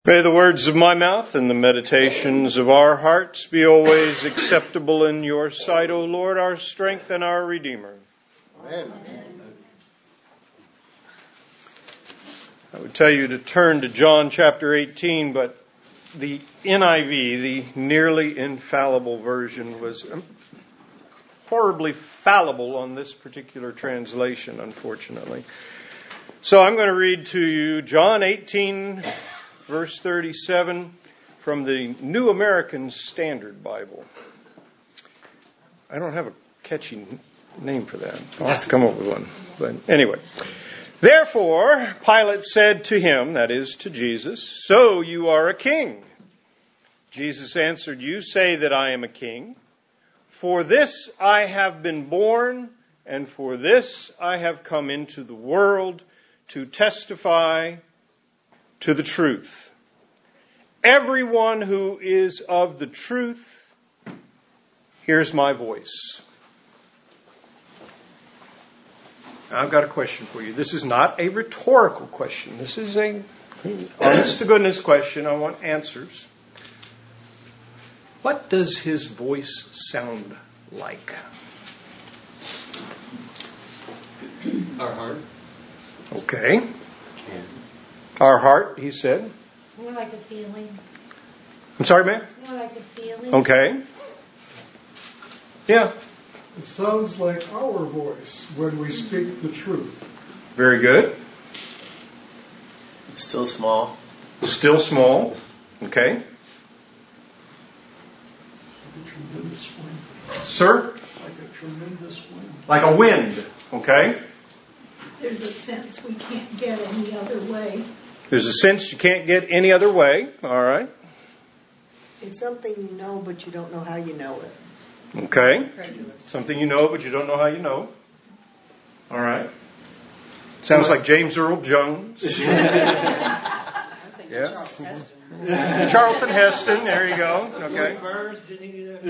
May the words of my mouth and the meditations of our hearts be always acceptable in your sight, O Lord, our strength and our Redeemer. Amen. I would tell you to turn to John chapter 18, but the NIV, the nearly infallible version, was horribly fallible on this particular translation, unfortunately. So I'm going to read to you John 18, verse 37 from the New American Standard Bible. I don't have a catchy name for that. I'll have to come up with one. But anyway. Therefore, Pilate said to him, that is to Jesus, "So you are a king." Jesus answered, "You say that I am a king. For this I have been born, and for this I have come into the world, to testify to the truth. Everyone who is of the truth hears my voice." Now, I've got a question for you. This is not a rhetorical question. This is a honest-to-goodness question. I want answers. What does his voice sound like? Our heart. Okay. Our heart, he said. More like a feeling. I'm sorry, ma'am? More like a feeling. Okay. Yeah. It sounds like our voice when we speak the truth. Very good. Still small. Still small. Okay. Like a tremendous wind. Sir? Like a tremendous wind. Like a wind. Okay. There's a sense we can't get any other way. There's a sense you can't get any other way. All right. It's something you know, but you don't know how you know it. Okay. Credulous. Something you know, but you don't know how you know. All right. Sounds like James Earl Jones. Yeah. Charlton Heston. There you go. Okay. Burns, didn't he do that?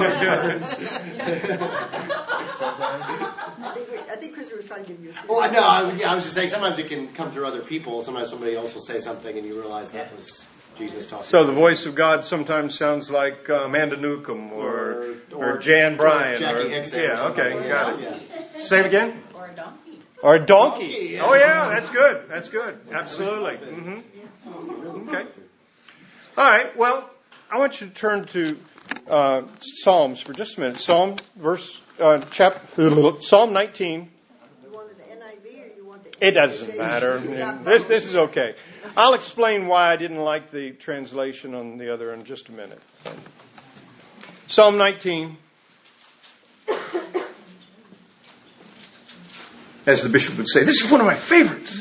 I think Chris was trying to give you a sense. Well, I know. I was just saying, sometimes it can come through other people. Sometimes somebody else will say something and you realize that was Jesus talking. So the voice of God sometimes sounds like Amanda Newcomb or Jan Bryan. Jackie Hickson. Yeah, okay. Got it. Yeah. Say it again. Or a donkey. Or a donkey. Yeah. Oh, yeah, that's good. That's good. Absolutely. Mm-hmm. Okay. All right. Well, I want you to turn to Psalms for just a minute. Psalm 19. You wanted the NIV or you want the It doesn't matter. This is okay. I'll explain why I didn't like the translation on the other in just a minute. Psalm 19. As the bishop would say, this is one of my favorites.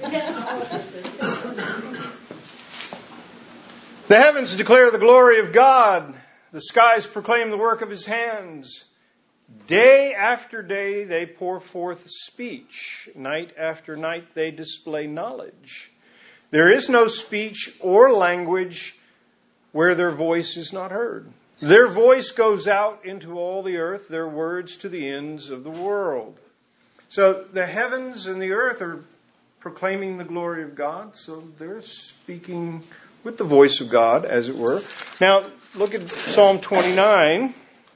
The heavens declare the glory of God. The skies proclaim the work of his hands. Day after day they pour forth speech. Night after night they display knowledge. There is no speech or language where their voice is not heard. Their voice goes out into all the earth, their words to the ends of the world. So the heavens and the earth are proclaiming the glory of God, so they're speaking with the voice of God, as it were. Now, look at Psalm 29.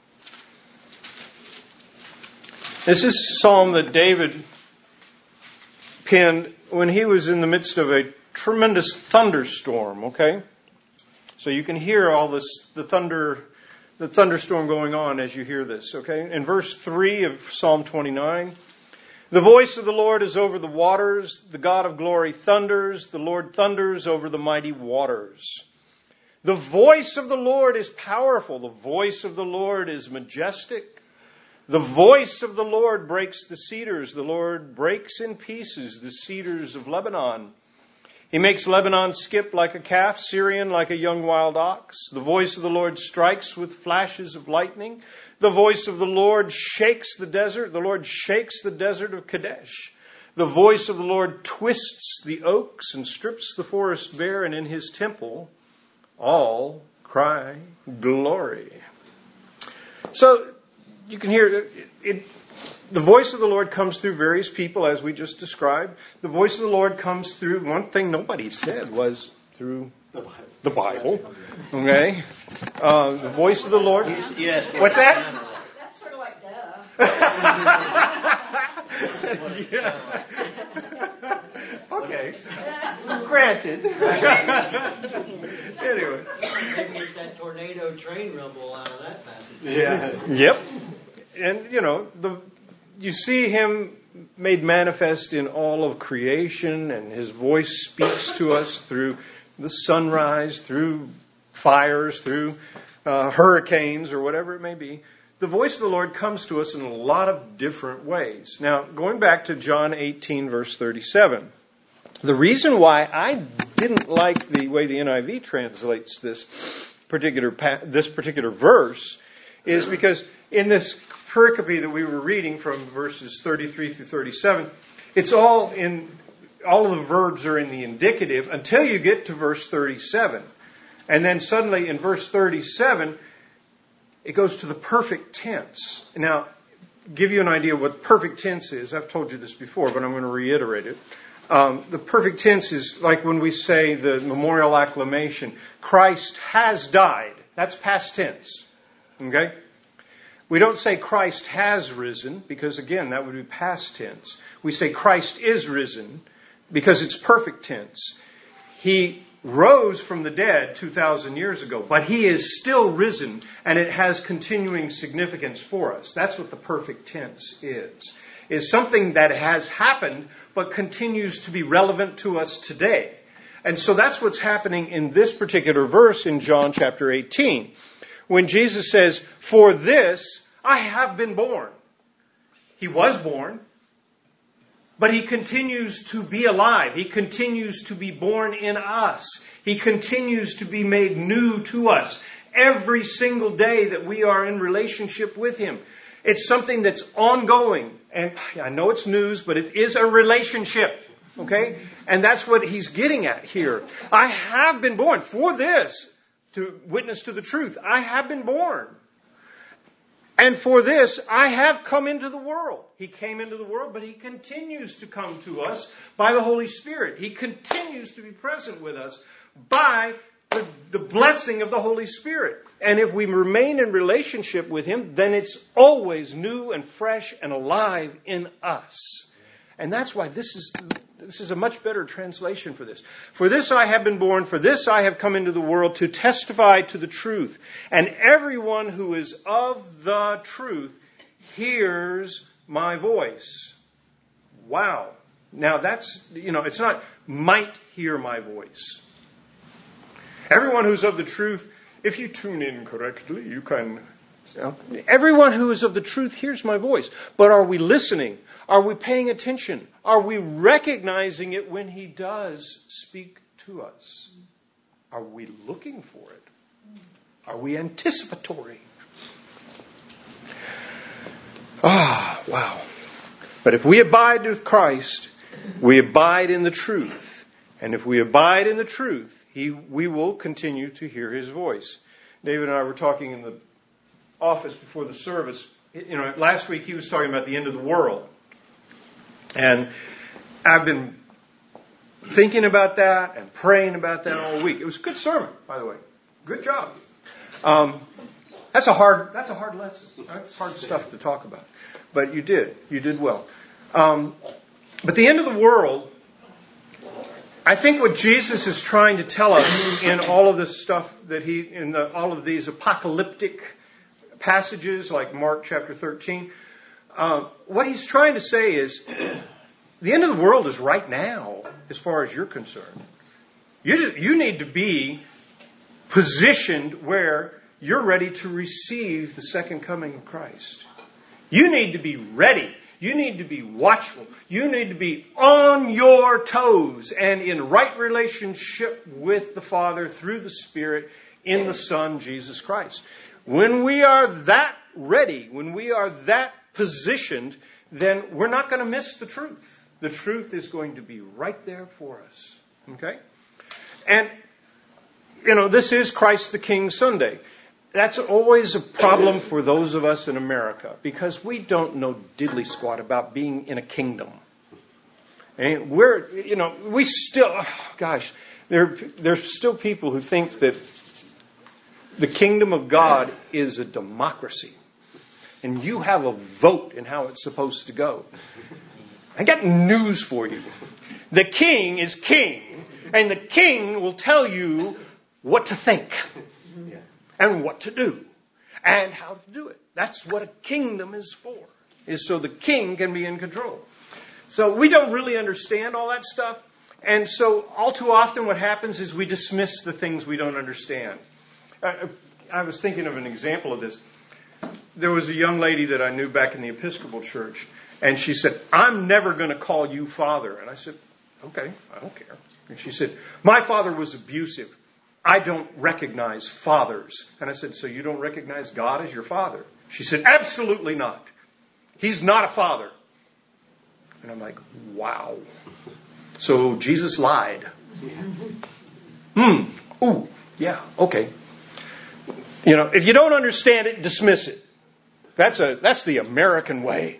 This is a psalm that David penned when he was in the midst of a tremendous thunderstorm, okay? So you can hear all this, the thunderstorm going on as you hear this, okay? In verse 3 of Psalm 29, the voice of the Lord is over the waters, the God of glory thunders, the Lord thunders over the mighty waters. The voice of the Lord is powerful, the voice of the Lord is majestic. The voice of the Lord breaks the cedars, the Lord breaks in pieces the cedars of Lebanon. He makes Lebanon skip like a calf, Syrian like a young wild ox. The voice of the Lord strikes with flashes of lightning. The voice of the Lord shakes the desert. The Lord shakes the desert of Kadesh. The voice of the Lord twists the oaks and strips the forest bare, and in his temple all cry glory. So you can hear it. The voice of the Lord comes through various people, as we just described. The voice of the Lord comes through, one thing nobody said was through The Bible. the Bible. Okay? The voice of the Lord. Yes. What's that? That's sort of like duh. Yeah. Okay. Granted. Anyway. Maybe it's that tornado train rumble out of that passage. Yeah. Yep. And, you see him made manifest in all of creation, and his voice speaks to us through the sunrise, through fires, through hurricanes, or whatever it may be. The voice of the Lord comes to us in a lot of different ways. Now, going back to John 18, verse 37, the reason why I didn't like the way the NIV translates this particular verse is because in this pericope that we were reading from verses 33 through 37, it's all of the verbs are in the indicative until you get to verse 37. And then suddenly in verse 37, it goes to the perfect tense. Now, give you an idea what perfect tense is. I've told you this before, but I'm going to reiterate it. The perfect tense is like when we say the memorial acclamation, Christ has died. That's past tense. Okay? We don't say Christ has risen, because again, that would be past tense. We say Christ is risen, because it's perfect tense. He rose from the dead 2,000 years ago, but he is still risen, and it has continuing significance for us. That's what the perfect tense is something that has happened, but continues to be relevant to us today. And so that's what's happening in this particular verse in John chapter 18. When Jesus says, "For this I have been born." He was born, but he continues to be alive. He continues to be born in us. He continues to be made new to us every single day that we are in relationship with him. It's something that's ongoing. And I know it's news, but it is a relationship. Okay? And that's what he's getting at here. I have been born for this, to witness to the truth. I have been born. And for this, I have come into the world. He came into the world, but he continues to come to us by the Holy Spirit. He continues to be present with us by the blessing of the Holy Spirit. And if we remain in relationship with him, then it's always new and fresh and alive in us. And that's why this is a much better translation for this. For this I have been born, for this I have come into the world to testify to the truth. And everyone who is of the truth hears my voice. Wow. Now that's, it's not might hear my voice. Everyone who's of the truth, if you tune in correctly, you can... Everyone who is of the truth hears my voice. But are we listening? Are we paying attention? Are we recognizing it when he does speak to us? Are we looking for it? Are we anticipatory? Wow. But if we abide with Christ, we abide in the truth. And if we abide in the truth, we will continue to hear his voice. David and I were talking in the office before the service. Last week he was talking about the end of the world. And I've been thinking about that and praying about that all week. It was a good sermon, by the way. Good job. That's a hard lesson. That's hard stuff to talk about. But you did well. But the end of the world, I think what Jesus is trying to tell us in all of this stuff all of these apocalyptic passages like Mark chapter 13, what he's trying to say is the end of the world is right now as far as you're concerned. You need to be positioned where you're ready to receive the second coming of Christ. You need to be ready. You need to be watchful. You need to be on your toes and in right relationship with the Father through the Spirit in the Son, Jesus Christ. When we are that ready, when we are that positioned, then we're not going to miss the truth. The truth is going to be right there for us. Okay? And, this is Christ the King Sunday. That's always a problem for those of us in America because we don't know diddly squat about being in a kingdom. And we still, There's still people who think that the kingdom of God is a democracy. And you have a vote in how it's supposed to go. I got news for you. The king is king. And the king will tell you what to think. And what to do. And how to do it. That's what a kingdom is for. Is so the king can be in control. So we don't really understand all that stuff. And so all too often what happens is we dismiss the things we don't understand. I was thinking of an example of this. There was a young lady that I knew back in the Episcopal Church. And she said, I'm never going to call you father. And I said, okay, I don't care. And she said, my father was abusive. I don't recognize fathers. And I said, so you don't recognize God as your father? She said, absolutely not. He's not a father. And I'm like, wow. So Jesus lied. Ooh, yeah, okay. You know, if you don't understand it, dismiss it. That's the American way.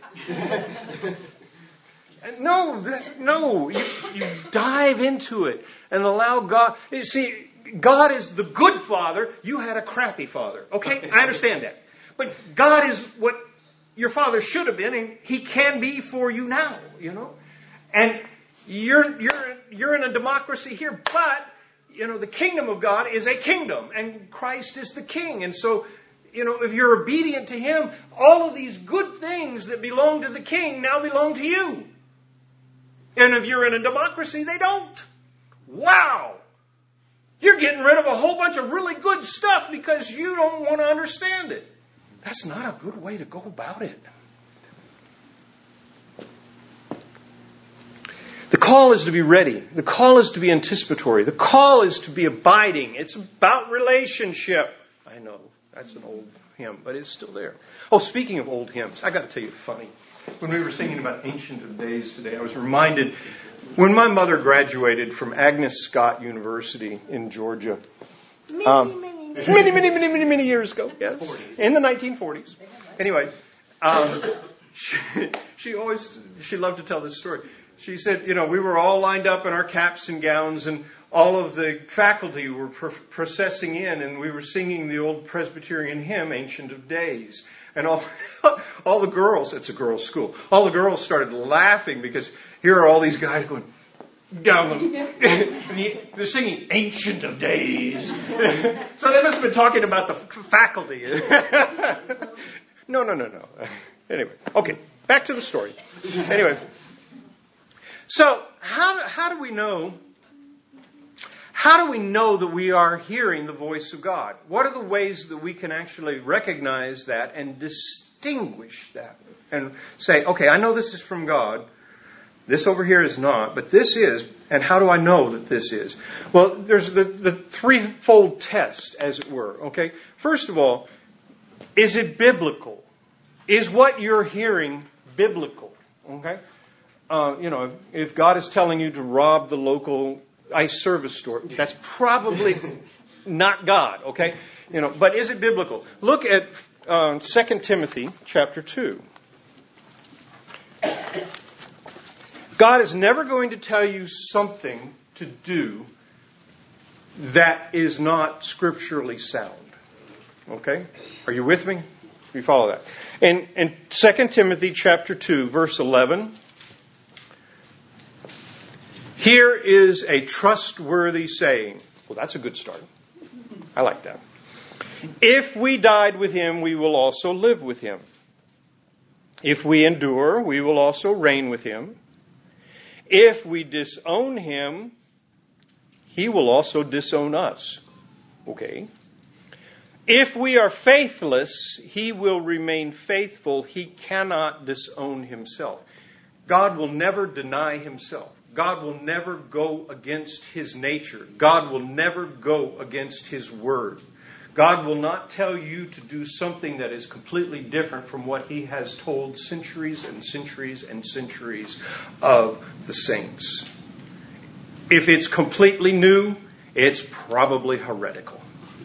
No, you dive into it and allow God. You see, God is the good father. You had a crappy father. Okay, I understand that. But God is what your father should have been, and He can be for you now. You know, and you're in a democracy here, but you know the kingdom of God is a kingdom, and Christ is the King, and so. You know, if you're obedient to Him, all of these good things that belong to the King now belong to you. And if you're in a democracy, they don't. Wow! You're getting rid of a whole bunch of really good stuff because you don't want to understand it. That's not a good way to go about it. The call is to be ready. The call is to be anticipatory. The call is to be abiding. It's about relationship. I know. That's an old hymn, but it's still there. Oh, speaking of old hymns, I got to tell you funny. When we were singing about Ancient of Days today, I was reminded when my mother graduated from Agnes Scott University in Georgia. Many years ago. Yes, in the 1940s. Anyway, she loved to tell this story. She said, you know, we were all lined up in our caps and gowns, and all of the faculty were processing in, and we were singing the old Presbyterian hymn, Ancient of Days. And all the girls, it's a girls' school, all the girls started laughing because here are all these guys going down they're singing Ancient of Days. So they must have been talking about the faculty. No. Anyway, okay, back to the story. Anyway, so how do we know? How do we know that we are hearing the voice of God? What are the ways that we can actually recognize that and distinguish that? And say, okay, I know this is from God. This over here is not, but this is. And how do I know that this is? Well, there's the threefold test, as it were. Okay. First of all, is it biblical? Is what you're hearing biblical? Okay. If God is telling you to rob the local ice service store, that's probably not God, okay? But is it biblical? Look at 2 Timothy chapter 2. God is never going to tell you something to do that is not scripturally sound. Okay? Are you with me? You follow that? In 2 Timothy chapter 2, verse 11, here is a trustworthy saying. Well, that's a good start. I like that. If we died with Him, we will also live with Him. If we endure, we will also reign with Him. If we disown Him, He will also disown us. Okay. If we are faithless, He will remain faithful. He cannot disown Himself. God will never deny Himself. God will never go against His nature. God will never go against His word. God will not tell you to do something that is completely different from what He has told centuries and centuries and centuries of the saints. If it's completely new, it's probably heretical.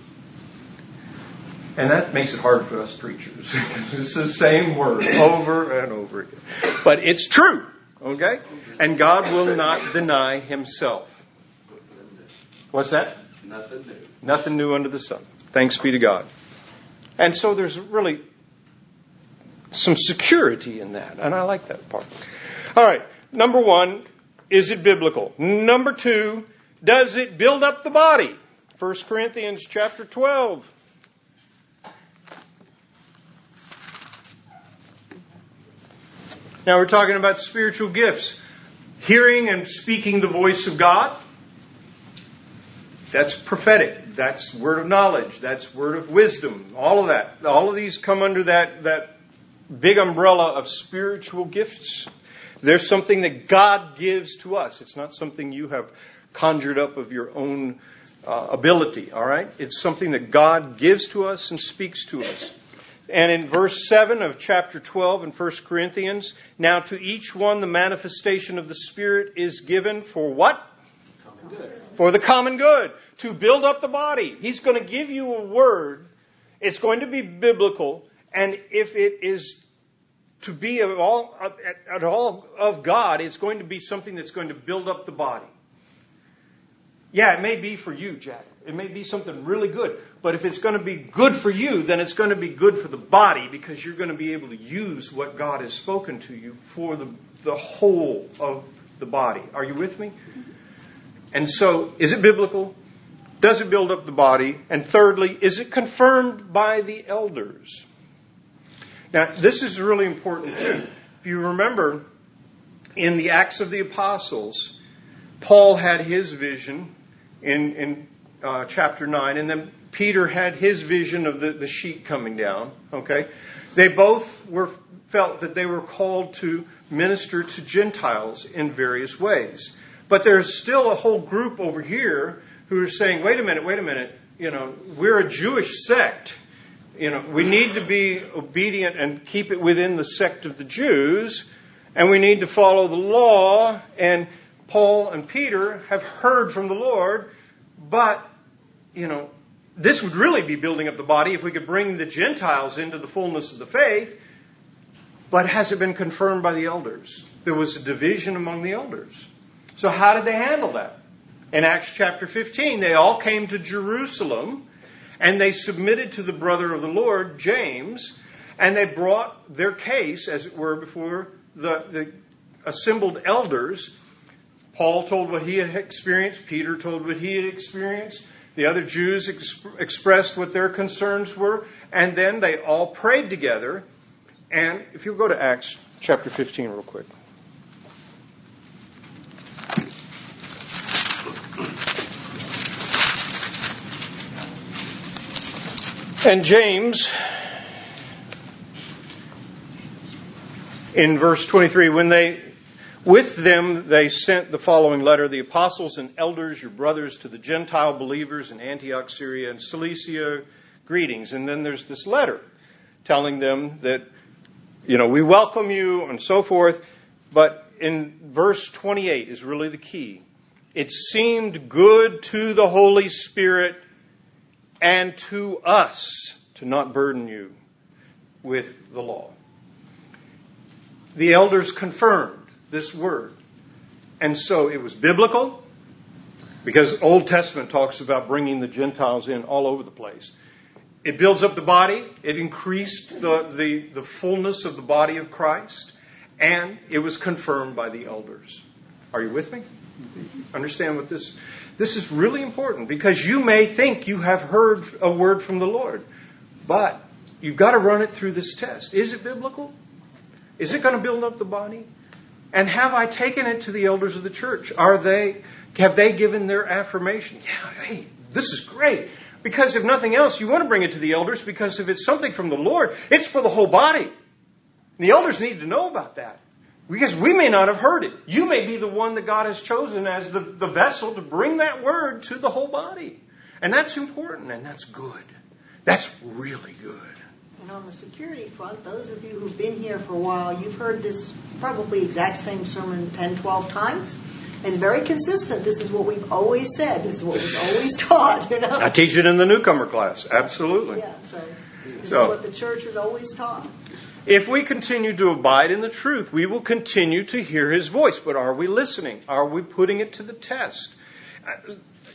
And that makes it hard for us preachers. It's the same word over and over again. But it's true. Okay? And God will not deny Himself. What's that? Nothing new. Nothing new under the sun. Thanks be to God. And so there's really some security in that. And I like that part. All right. Number one, is it biblical? Number two, does it build up the body? 1 Corinthians chapter 12. Now we're talking about spiritual gifts. Hearing and speaking the voice of God. That's prophetic. That's word of knowledge. That's word of wisdom. All of that. All of these come under that big umbrella of spiritual gifts. There's something that God gives to us. It's not something you have conjured up of your own ability. All right? It's something that God gives to us and speaks to us. And in verse 7 of chapter 12 in 1 Corinthians, now to each one the manifestation of the Spirit is given for what? Common good. For the common good. To build up the body. He's going to give you a word. It's going to be biblical. And if it is to be at all of God, it's going to be something that's going to build up the body. Yeah, it may be for you, Jack. It may be something really good. But if it's going to be good for you, then it's going to be good for the body because you're going to be able to use what God has spoken to you for the whole of the body. Are you with me? And so, is it biblical? Does it build up the body? And thirdly, is it confirmed by the elders? Now, this is really important too. If you remember, in the Acts of the Apostles, Paul had his vision in chapter 9, and then Peter had his vision of the sheet coming down. Okay, they both felt that they were called to minister to Gentiles in various ways. But there's still a whole group over here who are saying, wait a minute, we're a Jewish sect. We need to be obedient and keep it within the sect of the Jews, and we need to follow the law. And Paul and Peter have heard from the Lord, but, this would really be building up the body if we could bring the Gentiles into the fullness of the faith. But has it been confirmed by the elders? There was a division among the elders. So how did they handle that? In Acts chapter 15, they all came to Jerusalem and they submitted to the brother of the Lord, James, and they brought their case, as it were, before the assembled elders. Paul told what he had experienced. Peter told what he had experienced. The other Jews expressed what their concerns were. And then they all prayed together. And if you'll go to Acts chapter 15 real quick. And James, in verse 23, with them they sent the following letter, the apostles and elders, your brothers, to the Gentile believers in Antioch, Syria, and Cilicia, greetings. And then there's this letter telling them that, we welcome you and so forth. But in verse 28 is really the key. It seemed good to the Holy Spirit and to us to not burden you with the law. The elders confirmed this word. And so it was biblical, because Old Testament talks about bringing the Gentiles in all over the place. It builds up the body. It increased the fullness of the body of Christ. And it was confirmed by the elders. Are you with me? Understand what this is really important, because you may think you have heard a word from the Lord, but you've got to run it through this test. Is it biblical? Is it going to build up the body? And have I taken it to the elders of the church? Have they given their affirmation? Yeah, hey, this is great. Because if nothing else, you want to bring it to the elders, because if it's something from the Lord, it's for the whole body. And the elders need to know about that. Because we may not have heard it. You may be the one that God has chosen as the vessel to bring that word to the whole body. And that's important, and that's good. That's really good. And on the security front, those of you who've been here for a while, you've heard this probably exact same sermon 10, 12 times. It's very consistent. This is what we've always said. This is what we've always taught. I teach it in the newcomer class. Absolutely. Yeah, so this is what the church has always taught. If we continue to abide in the truth, we will continue to hear His voice. But are we listening? Are we putting it to the test?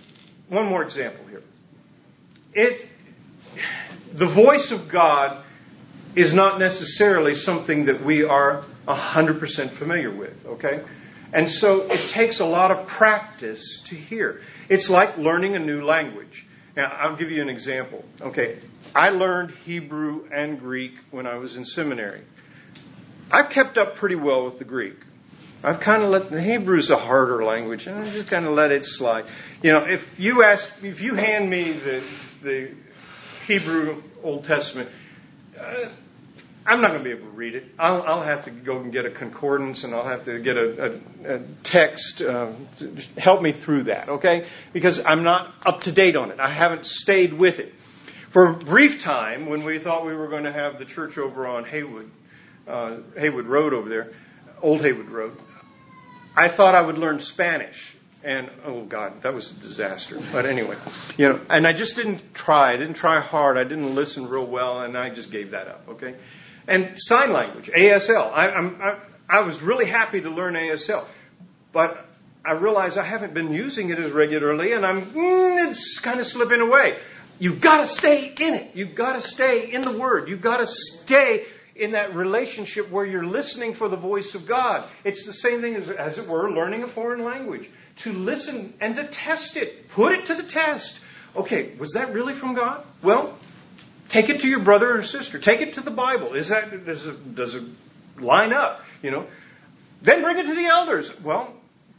one more example here. The voice of God is not necessarily something that we are 100% familiar with, okay? And so it takes a lot of practice to hear. It's like learning a new language. Now, I'll give you an example. Okay, I learned Hebrew and Greek when I was in seminary. I've kept up pretty well with the Greek. I've kind of let the Hebrew's a harder language, and I just kind of let it slide. If you hand me the Hebrew Old Testament, I'm not going to be able to read it. I'll have to go and get a concordance, and I'll have to get a text to help me through that, okay? Because I'm not up to date on it. I haven't stayed with it. For a brief time, when we thought we were going to have the church over on Haywood Road over there, Old Haywood Road, I thought I would learn Spanish. And, oh, God, that was a disaster. But anyway, and I just didn't try. I didn't try hard. I didn't listen real well, and I just gave that up, okay? And sign language, ASL. I was really happy to learn ASL. But I realize I haven't been using it as regularly, and it's kind of slipping away. You've got to stay in it. You've got to stay in the Word. You've got to stay in that relationship where you're listening for the voice of God. It's the same thing as it were, learning a foreign language. To listen and to test it. Put it to the test. Okay, was that really from God? Well, take it to your brother or sister. Take it to the Bible. Does it line up? Then bring it to the elders. Well,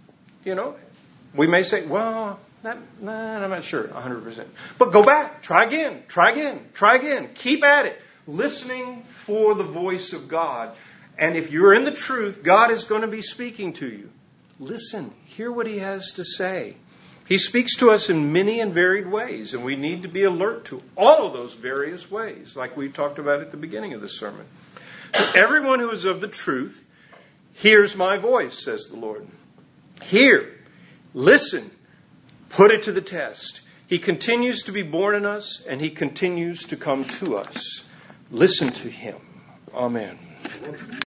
we may say, well, I'm not sure 100%. But go back. Try again. Keep at it. Listening for the voice of God. And if you're in the truth, God is going to be speaking to you. Listen. Hear what He has to say. He speaks to us in many and varied ways, and we need to be alert to all of those various ways, like we talked about at the beginning of the sermon. So everyone who is of the truth hears my voice, says the Lord. Hear, listen, put it to the test. He continues to be born in us, and He continues to come to us. Listen to Him. Amen.